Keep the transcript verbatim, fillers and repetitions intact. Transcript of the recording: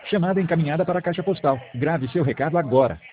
Chamada encaminhada para a caixa postal. Grave seu recado agora.